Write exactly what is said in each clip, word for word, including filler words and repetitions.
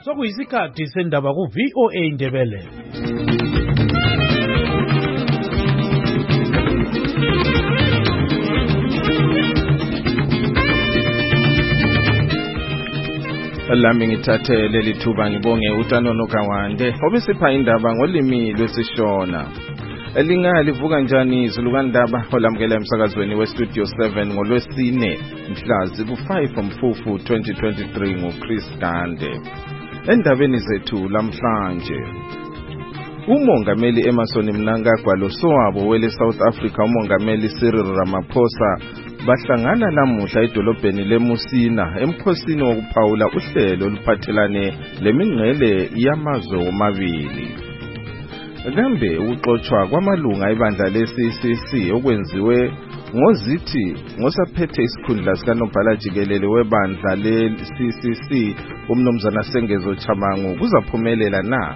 Sokuyisikhathi sendaba ku V O A Ndebele. Lami ngithathe leli thuba ngibonge uTanono Kawande obesipha indaba ngolimi lwesishona. Elinga livuka njani izulu kaNdaba olamukela emsakazweni we Studio seven ngolwesine mhla ziku-five Mfumfu twenty twenty-three nguChris Gande. Endabeni zethu lamhlanje, umongameli Emmerson Mnangagwa losowabo wele South Africa umongameli Cyril Ramaphosa bahlangana lamuhla edolobheni leMusina emkhosini wokuphawula uhlelo oluphathelane lemingcele yamazwe omabili. Kambe ukuxoxwa kwamalunga ebandla le-C C C okwenziwe ngozithi ngosaphethe isikhundla sikaNobhala Jikelele webandla le-C C C umnumzana Sengezo Chabangu kuzaphumelela na?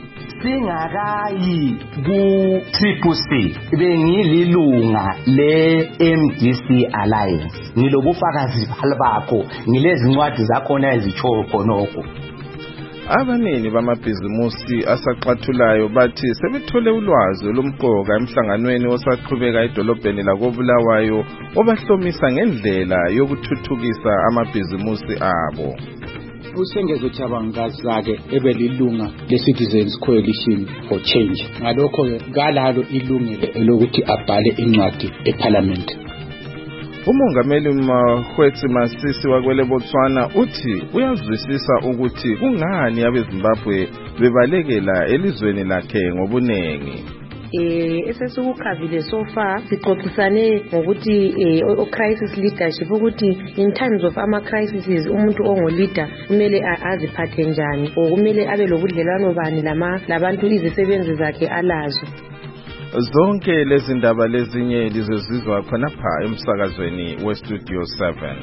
Singakayi ku-Triple C bengililunga le-M D C Alliance, ngilobufakazi bakho, ngilezincwadi zakhona ezitsho khonokho. Abanini bamabhizimusi asaxathulayo bathi sebethole ulwazi olumqoka emhlanganweni osaqhubeka edolobheni lakoBulawayo obahlomisa ngendlela yokuthuthukisa amabhizimusi abo. uSengezo Chabangu ke ebelilunga le-Citizens Coalition for Change, ngalokho-ke kalalo ilungelo elokuthi abhale incwadi eParliament. Umongameli Mokgweetsi Masisi wakwele Botswana uthi uyazwisisa ukuthi kungani abeZimbabwe bebalekela elizweni lakhe ngobunengi. Eh esesukukhavile so far sixoxisane ngokuthi eh o crisis leadership ukuthi in times of ama crises umuntu ongo leader kumele aziphathe njani, kumele abe lobudlelwano bani lama labantu izisebenzi zakhe alazo. Zonke lezi ndaba lezinye lizozizwa khonapha emsakazweni we Studio seven.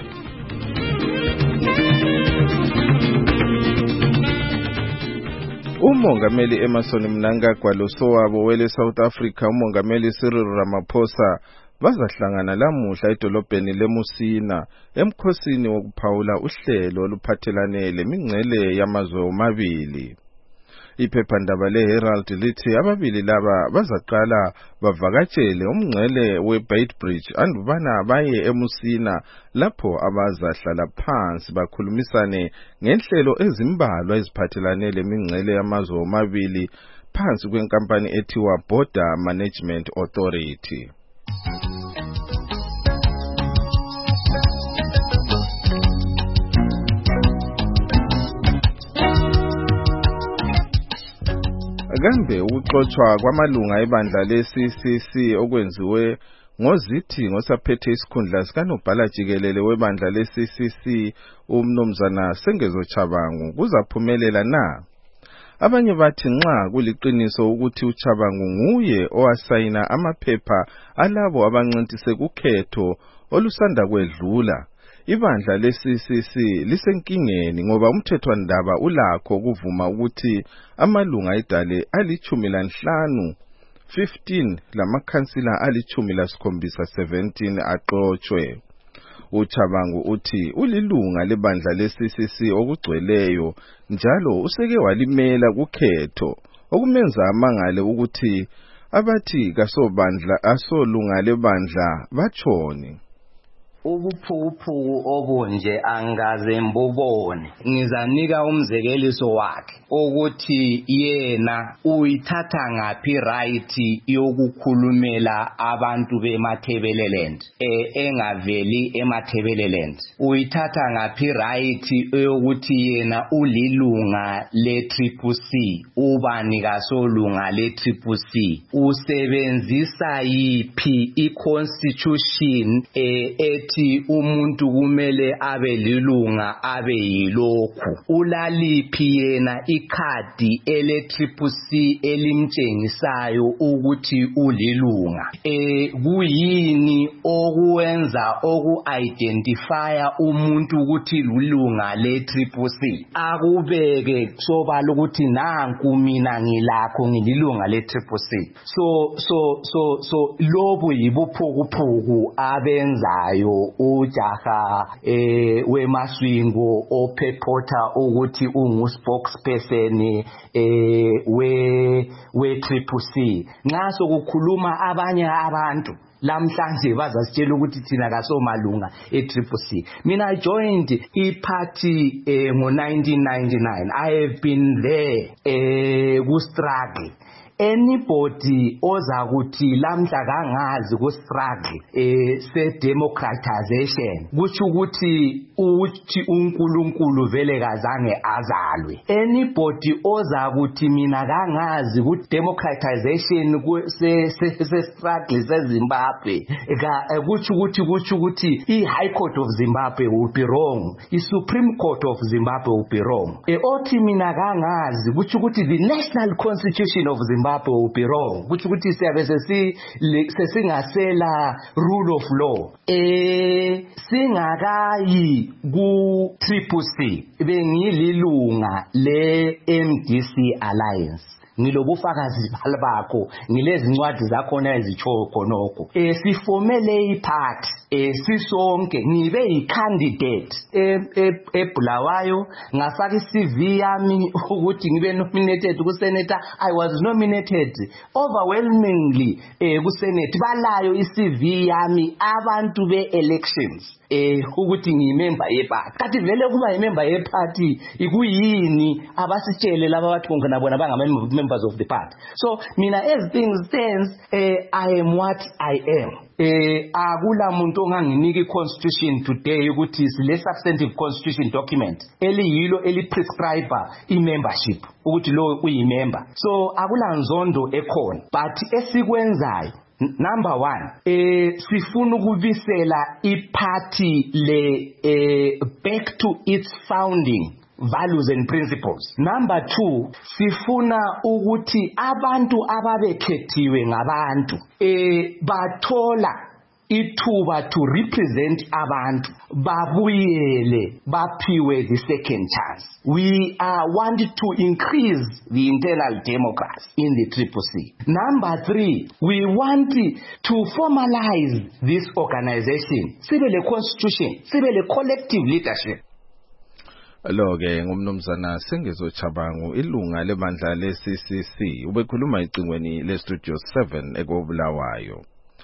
Umongameli Emmerson Mnangagwa losowabo wele South Africa umongameli Cyril Ramaphosa bazahlangana lamuhla edolobheni leMusina emkhosini wokuphawula uhlelo oluphathelane lemingcele yamazwe omabili. Iphephandaba leHerald lithi ababili laba bazaqala bavakatshele umngcele weBeitbridge andubana baye eMusina lapho abazahlala phansi bakhulumisane ngenhlelo ezimbalwa eziphathelane lemingcele yamazwe omabili phansi kwenkampani ethiwa Border Management Authority. Kambe ukuxoxwa kwamalunga ebandla le-C C C okwenziwe ngozithi ngosaphethe isikhundla sikaNobhala Jikelele webandla le-C C C umnumzana Sengezo Chabangu kuzaphumelela na? Abanye bathi nxa kuliqiniso ukuthi uChabangu nguye owasayina amaphepha alabo abancintise kukhetho olusanda kwedlula, ibandla le-C C C lisenkingeni ngoba umthethwandaba ulakho ukuvuma ukuthi amalunga edale alichumi lanhlanu fifteen lamakhansila alichumi lasikhombisa seventeen aqotshwe. uChabangu uthi ulilunga lebandla le-C C C okugcweleyo njalo useke walimela kukhetho okumenza amangale ukuthi abathi kasobandla asolunga lebandla batshoni. Ubuphukuphuku obunje angaze mbubone. Ngizanika umzekeliso wakhe ukuthi yena uyithatha ngaphi right yokukhulumela abantu beMathebeleland eh engaveli eMathebeleland. Uyithatha ngaphi right yokuthi yena ulilunga le-Triple C, ubani kasolunga le-Triple C. Usebenzisa yiphi i-constitution eh ethi umuntu kumele abe lilunga abe yilokhu. Ulaliphi yena ikhadi ele-Triple C elimtshengisayo ukuthi ulilunga. Eh kuyini okuwenza oku-identifya umuntu ukuthi lilunga le-Triple C? Akubeke sobala ukuthi nanku mina ngilakho ngililunga le-Triple C. So so so so lobu yibuphukuphuku abenzayo ujaha eh wemaswingo ophephotha ukuthi ungu spokesperson eh we we Triple C. Nxa sokukhuluma abanye abantu lamhlanje bazasitshela ukuthi thina kasomalunga e-Triple C. Mina I joined i-party eh, ngo nineteen ninety-nine. I have been there eh ku struggle. Anybody ozakuthi lamhla kangazi ku struggle eh se democratization kuthi ukuthi uthi uNkulunkulu vele kazange azalwe. Anybody ozakuthi mina kangazi ku democratization se se struggle se Zimbabwe ka kuthi ukuthi kuthi ukuthi i High Court of Zimbabwe will be wrong, i Supreme Court of Zimbabwe will be wrong. E othi mina kangazi kuthi ukuthi the National Constitution of Zimbabwe will be wrong, kuthi ukuthi siyabe sesi sesingasela rule of law. Eh singakayi ku Triple C bengililunga le M D C Alliance. Ngilobufakazi balibakho ngilezi ncwadi zakhona ezitsho khonoko. Eh sifomele iparty eh sisonke ngibe yicandidate eBulawayo ngafaka i-C V yami ukuthi ngibe nominated ku senator. I was nominated overwhelmingly eh ku senate. Balayo i-C V yami abantu be-elections eh ukuthi ngiyimember yeparty. Kathi vele kuba yimember yeparty ikuyini abasitshele laba bathi ngona bona bangama members of the party. So mina as things stands eh I am what I am. Eh akula muntu onganginika i-constitution today ukuthi sile substantive constitution document eliyilo eli prescribe i-membership ukuthi lo uyi-member. So akula nzondo ekhona, but esikwenzayo number one eh sifuna ukubisela iparty le eh back to its founding values and principles. Number two, sifuna ukuthi abantu ababekhethiwe ngabantu eh bathola ithuba to represent abantu babuyele baphiwe the second chance. We uh, want to increase the internal democracy in the Triple C. Number three, we want to formalize this organization. Sibe le constitution, sibe le collective leadership. Lo ke ngumnumzana Sengezo Chabangu ilunga lebandla le-C C C ubekhuluma icingweni le-Studio seven ekobulawayo.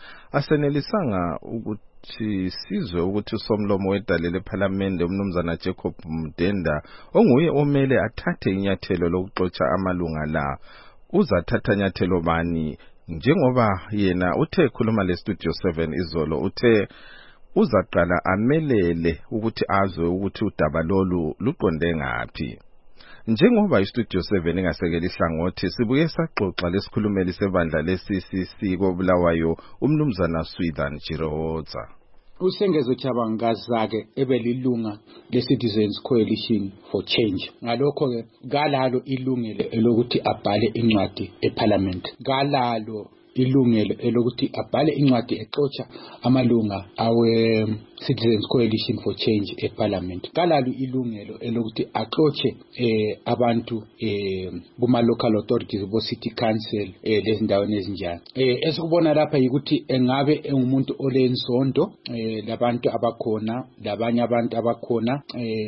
Asenelisanga ukuthi sizwe ukuthi usomlomo wedale lePhalamende umnumzana Jacob Mdenda onguye omele athathe inyathelo lokuxotsha amalunga la. Uzathatha inyathelo bani njengoba yena uthe khuluma le-Studio seven izolo uthe uzaqala amelele ukuthi azwe ukuthi udaba lolu luqonde ngaphi. Njengoba iStudio seven ingasekela ihlangothi sibuye saxoxa lesikhulumeli sebandla le-C C C kobulawayo umnumzana Swithan Jiroza. Usengezo Chabangazake ebelilunga le-Citizens Coalition for Change. Ngalokho ke galalo ilungelo elokuthi abhale incwadi eParliament. Galalo ilungelo elokuthi abhale incwadi exotsha amalunga awe Citizens Coalition for Change eParliament. Kalalo ilungelo elokuthi axotshe eh abantu eh kuma local authorities bo city council eh lezindaweni ezinjani. Eh esikubona lapha yikuthi engabe engumuntu olenzonto eh labantu abakhona labanye abantu abakhona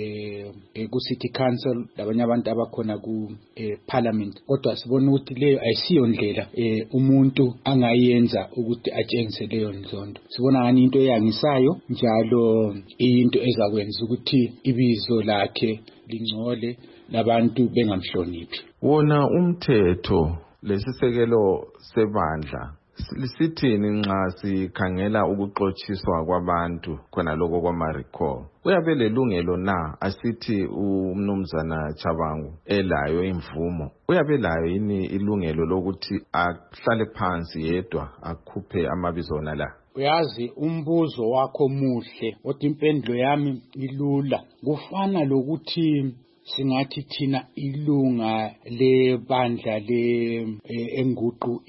eh ku city council labanye abantu abakhona ku eh Parliament. Kodwa sibona ukuthi leyo ayisiyo ndlela eh umuntu angayenza ukuthi atshengise leyo nzondo. Sibona ngani into eyangisayo njalo into ezakwenza ukuthi ibizo lakhe lingcole labantu bengamhloniphi. Wona umthetho lesisekelo sebandla lisithini nxa sikhangela ukuxotshiswa kwabantu khona lokho kwama-recall? Uyabe lelungelo na asithi umnumzana Chabangu elayo imvumo? Uyabe layo yini ilungelo lokuthi ahlale phansi yedwa akhuphe amabizo na la? Uyazi umbuzo wakho muhle kodwa impendulo yami ilula. Kufana lokuthi singathi thina ilunga lebandla le enguqu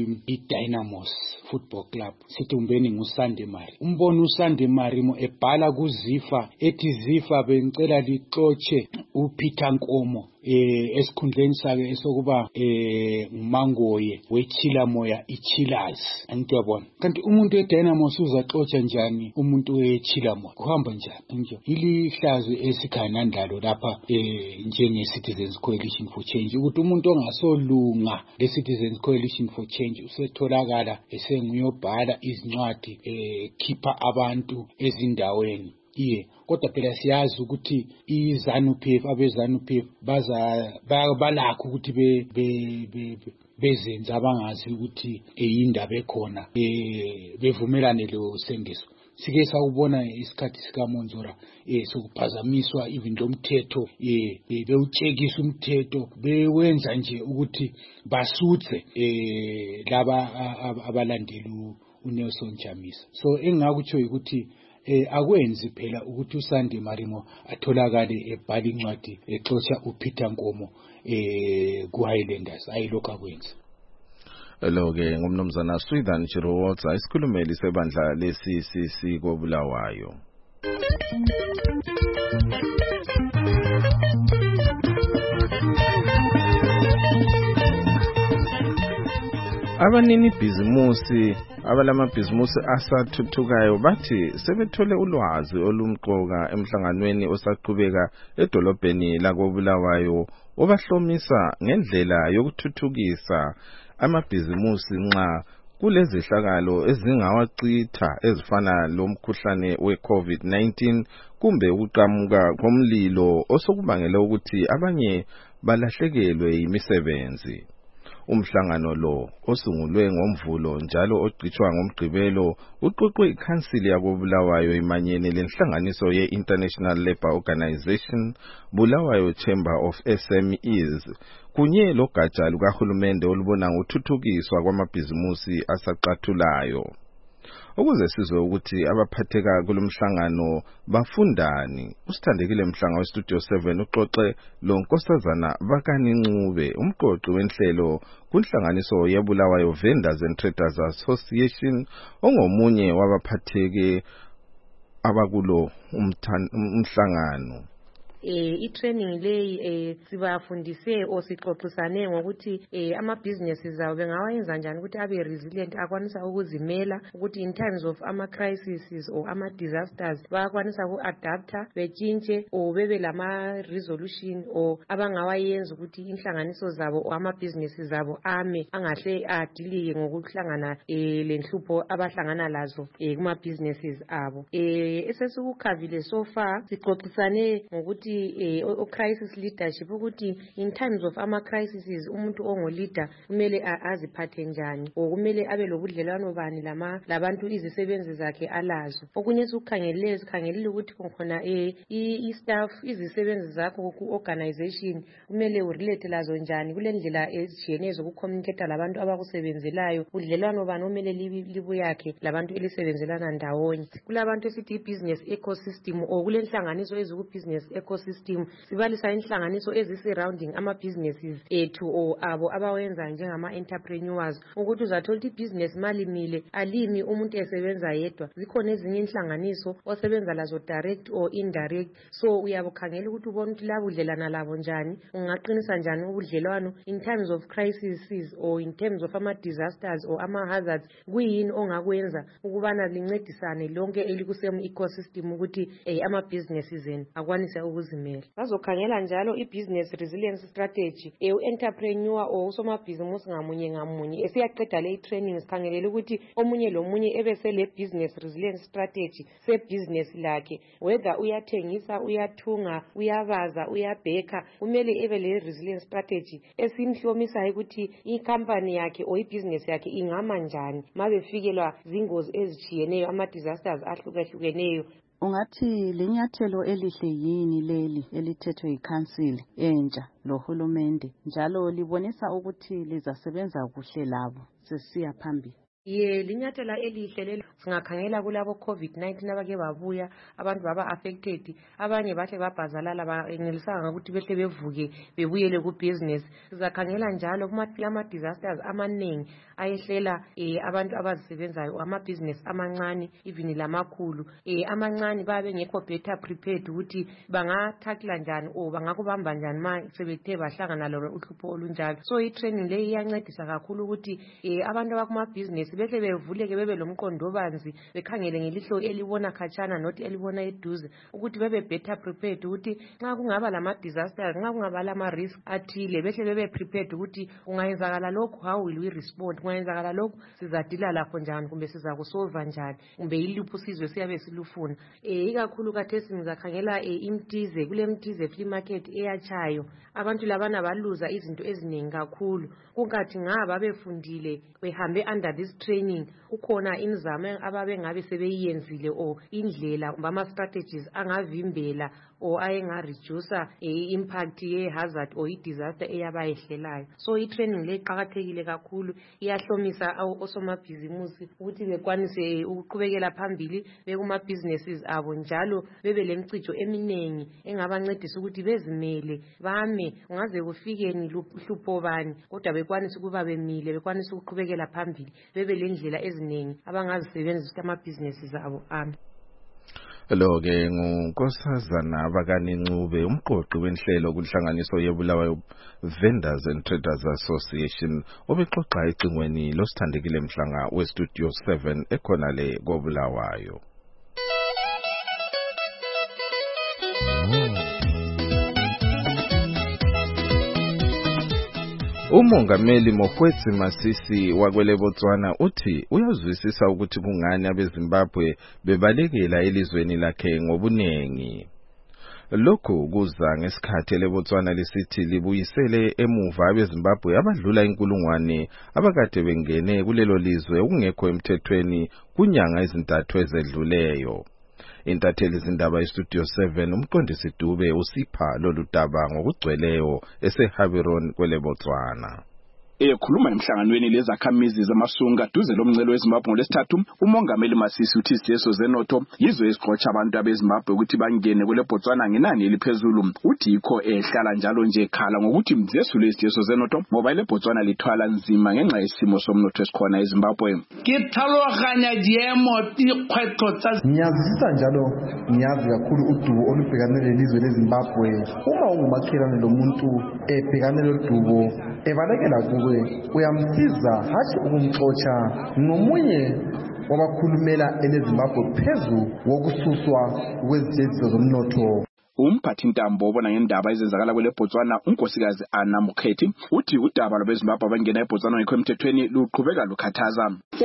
iDynamos Football Club sithi umbeni nguSandemari. Umbona uSandemari mo ebhala kuZifa ethi Zifa bengicela lixotshe uPeter Nkomo eh esikhundleni sake esokuba eh uMangoye wechila moya ichillers angiyabona kanti umuntu eDynamo uzaxotsha njani umuntu wechila moya kuhamba njani nje ilihlazo esikhanandalo lapha eh njenge Citizens Coalition for Change ukuthi umuntu ongasolunga le Citizens Coalition for Change usetholakala esenguyobhala izincwadi eh khipha abantu ezindaweni iye kodwa phela siyazi ukuthi iZANU-P F abeZANU-P F baza balakho ukuthi be bezenza abangazi ukuthi eyindaba ekhona eh bevumelane lo sengiso sike sawubona isikhathi sika Monzora eh sokuphazamiswa even lomthetho eh bewutshekisa umthetho bewenza nje ukuthi basuthe eh laba abalandeli uNelson Chamisa so engakutsho ukuthi eh akwenzi phela ukuthi uSandy Marimo atholakale ebhala incwadi exotsha uPeter Nkomo eh kuHighlanders ayilokho akwenza lo ke ngumnumzana Swithan Chirowotsa isikhulumeli sebandla lesi sisi koBulawayo. Abanini bhizimusi abalamabhizimusi asathuthukayo bathi sebethole ulwazi olumqoka emhlanganweni osaqhubeka edolobheni lakoBulawayo obahlomisa ngendlela yokuthuthukisa amabhizimusi nxa kulezihlakalo ezingawacitha ezifana lomkhuhlane weCovid nineteen kumbe ukuqhamuka komlilo osokubangela ukuthi abanye balahlekelwe imisebenzi. Umhlangano lo osungulwe ngomvulo njalo ogcitshwa ngomgqibelo uqoqwe ikhansili yakoBulawayo imanyene lenhlanganiso ye-International Labour Organization, Bulawayo Chamber of S M Es, kunye logatsha lukahulumende olubona ngokuthuthukiswa kwamabhizimusi asaqathulayo. Ukuze sizwe ukuthi abaphatheka kulomhlangano bafundani, usithandekile Mhlanga weStudio seven uxoxe lo Nkosazana Bakaninxube, umqoqi wenhlelo kunhlanganiso yeBulawayo Vendors and Traders Association, ongomunye wabaphatheke abakulo umhlangano. eh i-training leyi eh sibafundise osixoxisane ngokuthi eh ama businesses abo bengawayenza njani ukuthi abe resilient akwanisa ukuzimela ukuthi in times of ama crises or ama disasters bayakwanisa uku-adapta betshintshe or bebe lama resolution or abangawayenza ukuthi inhlanganiso zabo or ama businesses zabo ame angahle adilike ngokuhlangana eh lenhlupho abahlangana lazo eh kuma businesses abo. Eh esesukukhavile so far sixoxisane ngokuthi eh o crisis leadership ukuthi in times of ama crises umuntu ongo leader kumele aziphathe njani or kumele abe lobudlelwano bani lama labantu izisebenzi zakhe alazo. Okunye sikukhangelele sikhangelile ukuthi khona eh i staff izisebenzi zakho ku organization kumele urelate lazo njani kulendlela ezitshiyeneyo zokucommunicate labantu abakusebenzelayo udlelwano bani omele libu yakhe labantu elisebenzelana ndawonye. Kulabantu esithi business ecosystem or kulenhlanganiso eziku business ecosystem sibalisa inhlanganiso ezisurrounding ama businesses ethu or abo abawenza njengama entrepreneurs ukuthi uzathola ukuthi business malimile alimi umuntu esebenza yedwa zikhona ezinye inhlanganiso osebenza lazo direct or indirect so uyabukhangela ukuthi ubone ukuthi labudlelana labo njani ungaqinisa njani ubudlelwano in times of crises or in terms of ama disasters or ama hazards kuyini ongakwenza ukubana lincedisane lonke elikusem ecosystem ukuthi eh, ama businesses enu akwanise ukuzimela. Bazokhangela njalo i-business resilience strategy e entrepreneur or usomabhizimusi ngamunye ngamunye esiyaqeda le training sikhangelele ukuthi omunye lomunye ebese le business resilience strategy se business lakhe whether uyathengisa uyathunga uyabaza uyabheka kumele ebe le resilience strategy esimhlomisa ukuthi i-company yakhe or i-business yakhe ingama njani mabefikelwa zingozi ezitshiyeneyo ama disasters ahlukahlukeneyo. Ungathi linyathelo elihle yini leli elithethwe ikhansili entsha lohulumende njalo libonisa ukuthi lizasebenza kuhle labo sesiya phambili? Ye linyathela elihle lelo singakhangela kulabo COVID nineteen abake babuya abantu baba affected abanye bahle babhazalala baengelisanga ukuthi behle bevuke bebuyele ku business. Sizakhangela njalo kuma ama disasters amaningi ayehlela eh abantu abazisebenzayo ama business amancane even lamakhulu eh amancane babe ngekho better prepared ukuthi bangathakla njani o bangakubamba njani ma sebethe bahlangana lo uhlupho olunjalo. So i training le iyancedisa kakhulu ukuthi eh abantu abakuma business behle bevuleke bebe lomqondo obanzi bekhangele ngelihlo elibona khatshana not elibona eduze ukuthi bebe better prepared ukuthi nxa kungaba lama disasters nxa kungaba lama risk athile behle bebe prepared ukuthi ungayenzakala lokho how will we respond kungayenzakala lokho sizadila lapho njani kumbe sizakusolve njani kumbe iliphu sizwe siyabe silufuna eh ikakhulu kathesi ngizakhangela imtize kule mtize flea market eyachayo abantu labana baluza izinto eziningi kakhulu kungathi ngaba befundile behambe under this training ukhona inzame ababe ngabe sebeyiyenzile o indlela bama strategies angavimbela o ayenga reduce e impact ye hazard o i disaster eyabayehlelayo. So i training le iqhakathekile kakhulu iyahlomisa osomabhizimusi ukuthi bekwanise ukuqhubekela phambili bekuma businesses abo njalo bebe lemcijo eminengi engabancedisa ukuthi bezimele bame ungaze kufikeni hlupho bani kodwa bekwanise ukuba bemile bekwanise ukuqhubekela phambili bebe lendlela eziningi abangazisebenzisa ama businesses abo ami. Lo ke ngunkosazana bakaNcube umqoqi wenhlelo kunhlanganiso yeBulawayo Vendors and Traders Association obexoxa ecingweni losithandekile mhlanga we Studio seven ekhona le koBulawayo. Umongameli Mokgweetsi Masisi wakwele Botswana uthi uyazwisisa ukuthi kungani abeZimbabwe bebalekela elizweni lakhe ngobunengi. Lokhu kuza ngesikhathi leBotswana lisithi libuyisele emuva abeZimbabwe abadlula inkulungwane abakade bengene kulelo lizwe okungekho emthethweni kunyanga ezintathu ezedluleyo. Intatheli zindaba iStudio seven umqondisi Dube usipha lolu daba ngokugcweleyo eseHabiron kwele Botswana. Ekhuluma emhlanganweni lezakhamizi zamasunga duze lomncelo weZimbabwe ngolesithathu umongameli Masisi uthi isijeso zenotho yizwe esiqotsha abantu abeZimbabwe ukuthi bangene kule Botswana ngenani eliphezulu uthi ikho ehlala njalo nje ekhala ngokuthi mzesu lesijeso zenotho ngoba ile Botswana lithwala nzima ngenxa yesimo somnotho esikhona eZimbabwe. Kithaloganya diemo iqhwetho tsa ngiyazisa njalo ngiyazi kakhulu udubo olubhekane lelizwe leZimbabwe uma ungumakhelwane lomuntu ebhekane lodubo ebalekela kuwe uyamsiza hathi ukumxotsha nomunye wabakhulumela eleZimbabwe phezu wokususwa kwezijeziso zomnotho. Umphathi ntambo obona ngendaba ezenzakala kwele Botswana unkosikazi Anna Mukhethi uthi udaba lwabeZimbabwe abangena eBotswana ngekho emthethweni luqhubeka lukhathaza.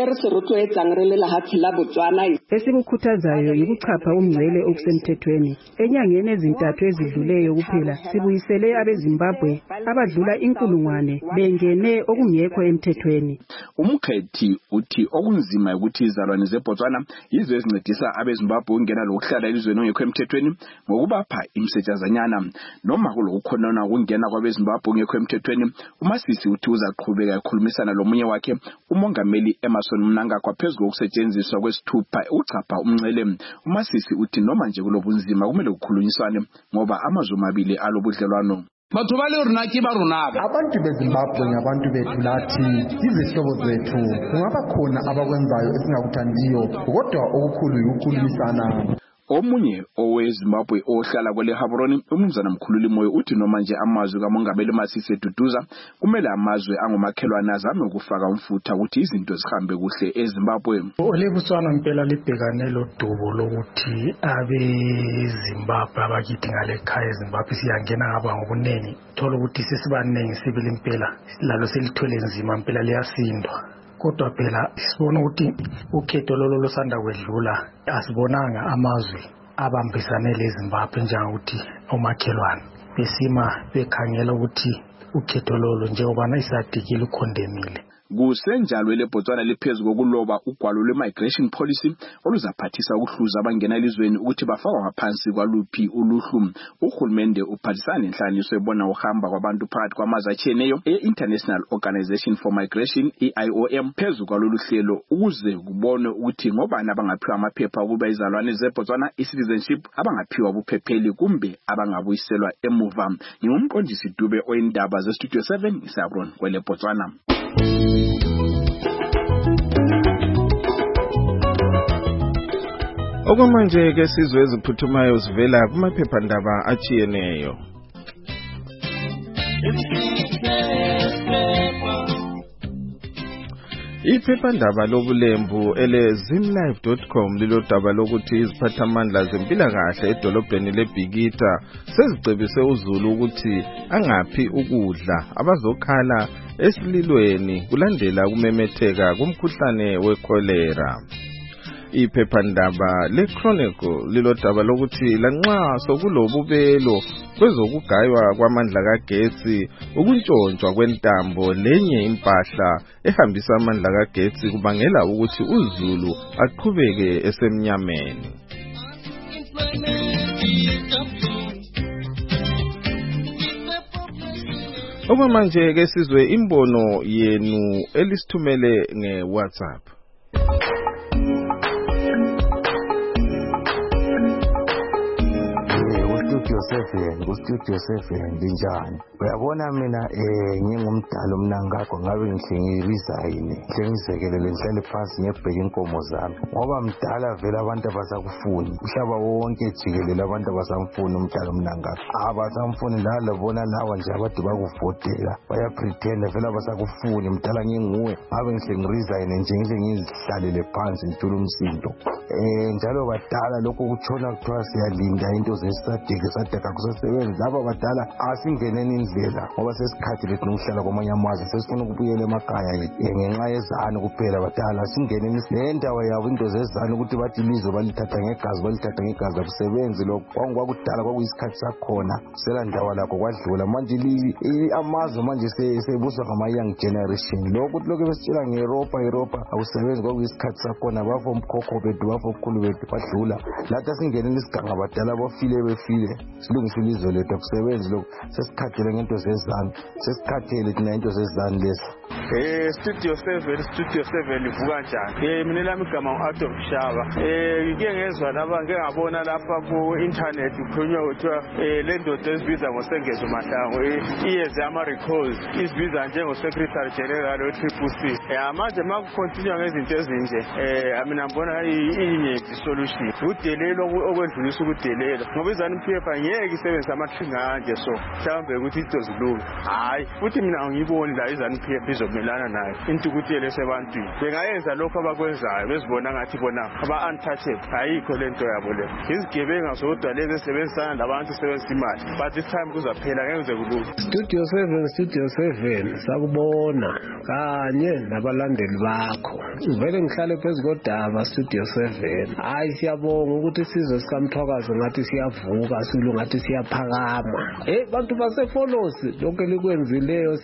Esikukhuthazayo yikuchapha umngcele okusemthethweni. Enyangeni ezintathu ezidluleyo kuphela sibuyisele abeZimbabwe abadlula inkulungwane bengene okungekho emthethweni. Umkhethi uthi okunzima ukuthi izalwane zeBotswana yizo ezincedisa abeZimbabwe ukungena lokuhlala elizweni ongekho emthethweni ngokubapha imsetshazanyana noma kulokukhonona ukungena kwabeZimbabwe ngekho emthethweni. uMasisi uthi uzaqhubeka ekhulumisana lomunye wakhe umongameli Emerson Mnangagwa phezulu kokusetshenziswa kwesithupha uchapha umncele. uMasisi uthi noma nje kulobunzima kumele kukhulunyiswane ngoba amazwe amabili alobudlelwano. Batho ba le rona ke ba rona. Abantu beZimbabwe ngabantu bethu lathi izihlobo zethu kungaba khona abakwenzayo esingakuthandiyo kodwa okukhulu ukukhulumisana. Omunye oweZimbabwe ohlala kwele Habiron umnumzana Mkhululi Moyo uthi noma nje amazwe kamongameli Masisi eduduza kumele amazwe angomakhelwane azame ukufaka umfutha ukuthi izinto zihambe kuhle eZimbabwe. Olebotswana impela libhekane lodubo lokuthi abeZimbabwe abakithi ngale ekhaya eZimbabwe siyangena ngaba ngobunengi thola ukuthi sesibanengi sibili impela lalo selithwele nzima impela liyasindwa. Kodwa phela sibona ukuthi ukhetho lolo losanda kwedlula asibonanga amazwe abambisane leZimbabwe njengokuthi omakhelwane besima bekhangela ukuthi ukhetho lolo njengoba isadigile ukhondemile. Kusenjalo leBotswana liphezulu kokuloba ugwalo lwe-migration policy oluzaphathisa ukuhluza abangena elizweni ukuthi bafakwa phansi kwaluphi uluhlu. Uhulumende uphathisana inhlaniso ebona uhamba kwabantu phakathi kwamazwe atshiyeneyo e-International Organization for Migration I I O M phezulu kwalolu hlelo ukuze kubone ukuthi ngobani abangaphiwa amaphepha ukuba izalwane zeBotswana i-citizenship abangaphiwa ubuphepheli kumbe abangabuyiselwa emuva. Ngumqondisi Dube oyindaba ze-Studio seven isabron kwele Botswana. Okwamanje ke sizwe eziphuthumayo zivela kumaphephandaba atshiyeneyo. Iphephandaba lobulembu ele zimlive dot com lilodaba lokuthi iziphathamandla zempilakahle edolobheni leBhikita sezicebise uZulu ukuthi angaphi ukudla abazokhala esililweni kulandela kumemetheka kumkhuhlane wekholera. Iphephandaba leChronicle lilodaba lokuthi lanxa sokulobubelo kwezokugaywa kwamandla kagetsi ukuntshontshwa kwentambo lenye impahla ehambisa amandla kagetsi kubangela ukuthi uZulu aqhubeke esemnyameni. Okwamanje ke sizwe imbono yenu elisithumele ngeWhatsApp. seven ku-Studio seven linjani? Uyabona mina eh ngingumdala omnangakho ngabe ngihlengizayini hlengizekelele ngihlale phansi ngiyebheka inkomo zami ngoba mdala vele abantu abasakufuni uhlaba wonke jikelele abantu abasamfuni umdala omnangakho abasamfuni lalabona lawa nje abade bakuvotela baya pretend vele abasakufuni mdala nginguwe ngabe ngihlengizayini nje ngihle ngizihlalele phansi ngithula umsindo eh njalo badala lokho kutshona kuthiwa siyalinda into zesadeke sadeka kusesebenza laba badala asingeneni indlela ngoba sesikhathi lethu nokuhlala kwamanye amazwe sesifuna ukubuyela emakhaya ngenxa yezanu kuphela badala singeneni lendawo yabo into zezanu ukuthi bathi ilizwe balithatha ngegazi balithatha ngegazi akusebenzi lokho kwakudala kwakuyisikhathi sakhona sela ndawo lakho kwadlula manje amazwe manje sebuswa ngama young generation lokho lokho besitshela ngeEuropa Europa akusebenzi kwakuyisikhathi sakhona bafo umkhokho bethu bafo okhulu bethu badlula lathi singeneni isiganga badala bafile befile silungisa ilizwe lethu akusebenzi lokho sesikhathele ngento zezanu sesikhathele thina into zezanu lesi. Eh Studio seven Studio seven ivuka njani? Eh mina lami igama uArthur Mshaba. Eh ngike ngezwa laba ngeke ngabona lapha ku internet kukhulunywa ukuthi eh le ndoda esibiza ngoSengezo Mahlangu iyeze ama recalls isibiza njengo Secretary General we Triple C. Eh manje makucontinue ngezinto ezinje eh mina ngibona iyinye isolution. Udelelo okwedlulisa ukudelela. Ngoba izanu P F ngeke isebenzisa amathinga nje so mhlambe ukuthi into zilunga. Hayi futhi mina angiyiboni la izanu P F izomelana nayo into ukuthi lesebantwini bengayenza lokho abakwenzayo bezibona ngathi bona aba untouchable ayikho lento yabo le izigebenga zodwa lezi esebenzisana labantu sebenzisa imali but this time kuzaphela ngeke kulunga. Studio seven Studio seven sakubona kanye nabalandeli bakho vele ngihlale phezulu kodaba Studio seven hayi siyabonga ukuthi sizwe sikamthwakazi ngathi siyavuka silo ngathi siyaphakama eh bantu baseFolosi lonke likwenzileyo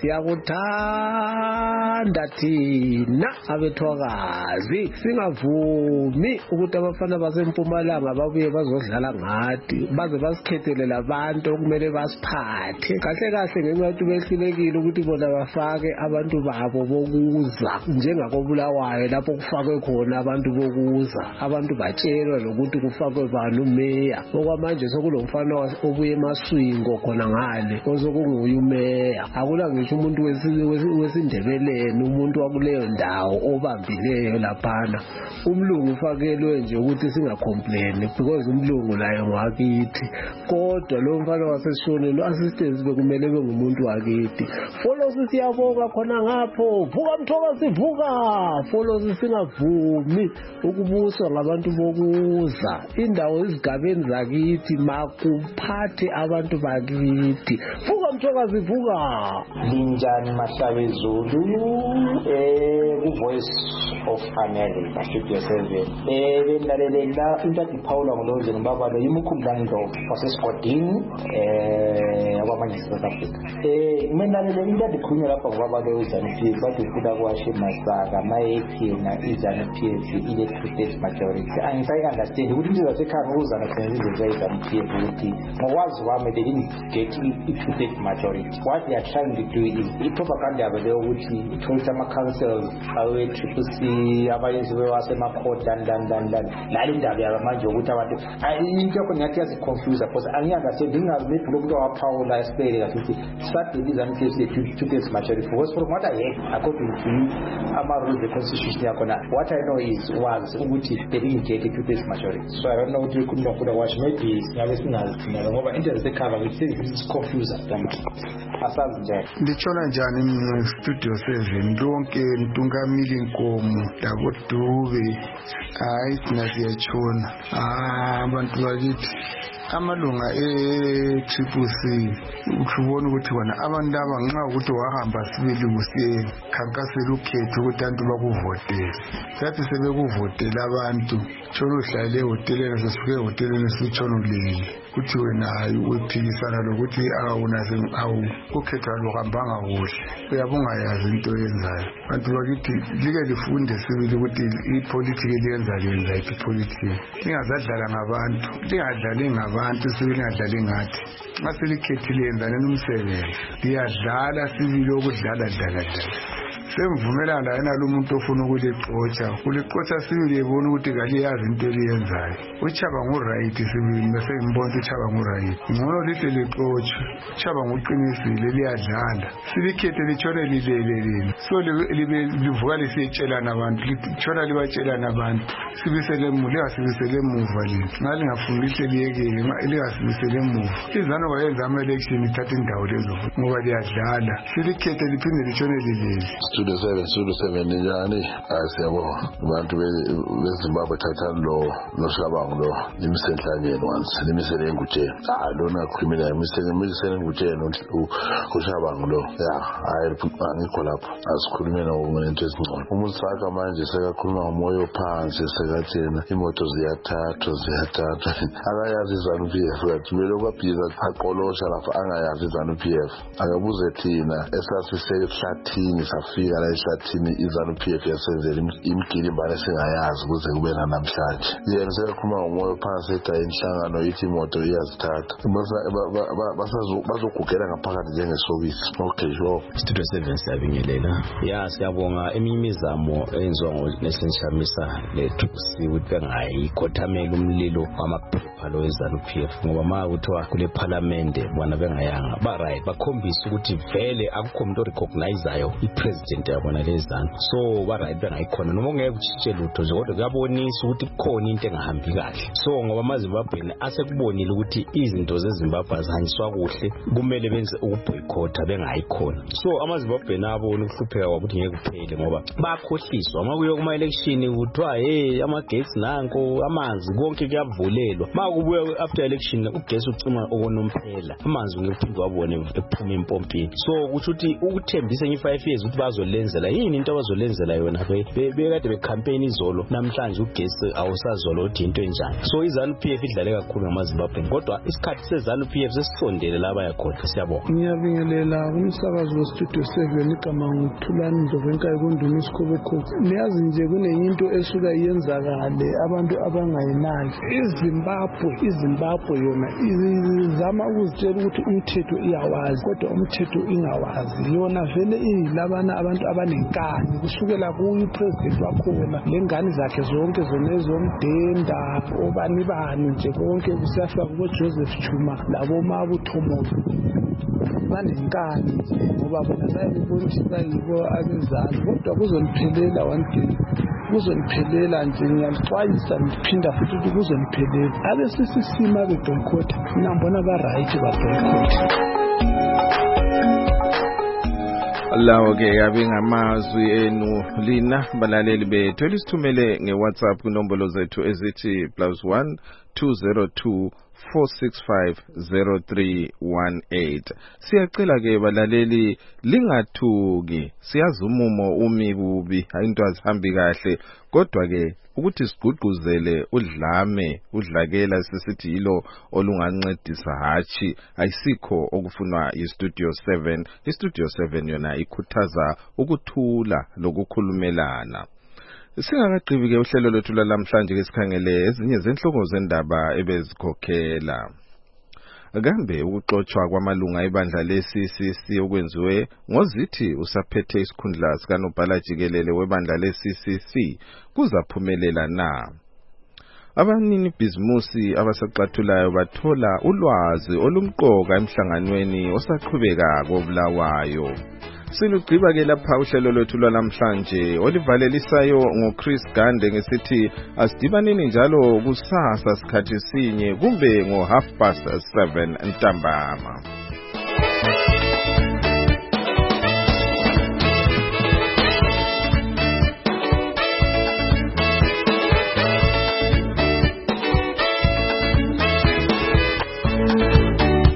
siyakuthanda thina abethwakazi singavumi ukuthi abafana basempumalanga babuye bazodlala ngathi baze basikhethele labantu okumele basiphathe kahle kahle ngenxa yokuthi behlulekile ukuthi bona bafake abantu babo bokuza njengakobulawayo lapho kufakwe khona abantu bokuza abantu batshelwa lokuthi kufakwe bani umeya okwamanje sokulomfana obuye emaswingo khona ngale ozokunguye umeya akula ngisho umuntu wesindebeleni umuntu wakuleyo ndawo obambileyo laphana umlungu ufakelwe nje ukuthi singacomplain because umlungu layo ngakithi kodwa lo mfana waseshone lo assistance bekumele bengumuntu wakithi Folosi siyabonga khona ngapho vuka Mthwakazi vuka Folosi singavumi ukubuswa ngabantu bokuza indawo izigabeni zakithi makuphathe abantu bakithi vuka Mthwakazi vuka. Linjani Mahlabezulu Zulu eh ku Voice of America Studio seven eh benalelela into ethi Paula Ngoloze ngibaba lo yimukhumbando wasesigodini eh abamanje South Africa eh menalelela into ethi khulunywa lapha ngibaba lo uZanu-P F bathi ufika kwashe Masaka mayephi na iZanu-P F ile two thirds majority angisayi understand ukuthi into zasekhaya ukuzana kwenza izinto zeZanu-P F ukuthi ngokwazi wami they didn't get i two thirds majority. What they are trying to do is i propaganda yabo leyo ukuthi itholisa ama councils awe triple C abayenziwe wasemacourt dan dan dan dan lali indaba yabo manje ukuthi abantu into yakho ngiyathi yazi confuse because angiyangasendi ngingazi maybe lokho waphawula esibele kathi start iZanu-P F two thirds majority because from what I heard according to ama rules the constitution yakona what I know is was ukuthi they didn't get a two thirds majority. So I don't know ukuthi kuno kuda wash maybe singabe singazi ngoba into zekhava ukuthi is confuse asazi nje ndichona njani Studio seven lonke Ntungamili Nkomo Dabo Dube hayi thina siyachona ah abantu bakithi amalunga e triple C ukubona ukuthi wona abantu laba nxa ukuthi wahamba sibili kusiye khankasela ukhetho ukuthi abantu bakuvotela sathi sebekuvotela abantu tshona uhlale ehoteleni sesifike ehoteleni sitshona ulele kuthi wena hayi uphikisana lokuthi awunaze awu ukhetho aluhambanga kuhle uyabonga yazi into yenzayo abantu bakithi like lifunde sibili ukuthi ipolitiki liyenza lenza ipolitiki ingazadlala ngabantu lingadlali ngabantu sibili ngadlali ngathi nxa selikhethile yenzane nomsebenzi liyadlala sibili okudlala dlala dlala semvumelana la yena lo muntu ofuna ukulixotsha kulixotsha sibili ebona ukuthi kaliyazi into eliyenzayo uchaba nguright sibili bese ngimbona uchaba nguright ngono lihle lixotsha uchaba ngoqinisile liyadlala silikhethe litshone lileleleni so libe livuka lisiyetshelana abantu litshona libatshelana abantu sibisele mulega sibisele muva lini ngale ngafundishe liyekele lingasibisele muva izano bayenza ama election ithatha indawo lezo ngoba liyadlala silikhethe liphinde litshone lilele Studio seven Studio seven njani asiyabonga abantu beZimbabwe thatha lo noshabango lo imisenhlanyeni once nimisele engutsheni ah lona criminal imisele imisele engutsheni ushabango lo ya hayi ngikho lapho asikhulumena ngento ezingcono umuntu saka manje sekakhuluma ngomoya phansi sekathena imoto ziyathathwa ziyathathwa akayazi iZanu-P F kathi belo kwabhiza aqolosha lapha angayazi iZanu-P F akabuze thina esasisehlathini safika la ehlathini iZanu-P F yasenzela imgilimbane singayazi kuze kube namhlanje yena sekakhuluma ngomoya phansi eta inhlangano yithi imoto iyazithatha bazogugela ngaphakathi njengesokisi okay sure Studio seven siyabingelela ya siyabonga emimizamo enziwa ngoNation Shamisa le triple C ukuthi bengayikhothamela umlilo wamaphepha lo eZanu-P F ngoba ma kuthiwa kule parliament bona bengayanga ba right bakhombisa ukuthi vele akukho umuntu orecognizeayo ipresident yabona lezanu so ba right bengayikhona noma ngeke uchitshe lutho nje kodwa kuyabonisa ukuthi kukhona into engahambi kahle so ngoba amaZimbabwe asekubonile ukuthi izinto zeZimbabwe azihanjiswa kuhle kumele benze ukuboycott bengayikhona so amaZimbabwe nabo ukuhlupheka ukuthi ngeke kuphele ngoba bakhohliswa uma kuyo kuma election kuthiwa hey amagesi nanko amanzi konke kuyavulelwa ma kubuya after election ugesi ucima okonomphela amanzi ngekuphindwa wabone ephuma empompini so kusho ukuthi ukuthembisa nge five years ukuthi bazolenzela yini into abazolenzela yona bekade becampaign izolo namhlanje ugesi awusazolo uthi into enjani so iZanu-P F idlale kakhulu ngamaZimbabwe kodwa isikhathi seZanu-P F sesisondele laba yakhona siyabonga ngiyabingelela kumsakazo weStudio seven igama ngithulani Ndlovenkayi kunduna isikhobokhoko niyazi nje kuneyinto esuka yenzakale abantu abangayinazi iZimbabwe iZimbabwe yona izama ukuzitshela ukuthi umthetho iyawazi kodwa umthetho ingawazi yona vele ilabana abantu abanenkani kusukela kuyi president wakhona lengane zakhe zonke zonezomdenda obani bani nje konke kusafika kubo Joseph Chuma labo Mabuthomozo banenkani ngoba bona bayibonisa yibo abezali kodwa kuzoniphelela one day kuzoniphelela nje ngiyalixwayisa ngiphinda futhi ukuthi kuzoniphelela abe sisisima beboycott nambona ba right ba boycott lawo ke yabe ngamazwi enu lina balaleli bethu lisithumele ngeWhatsApp kunombolo zethu ezithi plus one two zero two four six five zero three one eight. Siyacela ke balaleli lingathuki, siyazi umumo umi kubi into azihambi kahle, kodwa ke ukuthi sigqugquzele udlame udlakela sisithi yilo olungancedisa hachi ayisikho okufunwa iStudio seven. iStudio seven yona ikhuthaza ukuthula lokukhulumelana. Singakaqhibi ke uhlelo lwethu lamhlanje ke sikhangele ezinye zenhloko zendaba ebezikhokhela. Akambe ukuxoxwa kwamalunga ebandla le-C C C okwenziwe ngozithi usaphethe isikhundla sikanobhala jikelele webandla le-C C C kuzaphumelela na? Abanini bhizimusi abasaxathulayo bathola ulwazi olumqoka emhlanganweni osaqhubeka koBulawayo. Silugqiba ke lapha uhlelo lwethu lwalamhlanje olivalelisayo ngoChris Gande ngesithi asidibaneni njalo kusasa sikhathi sinye kumbe ngo half past seven ntambama.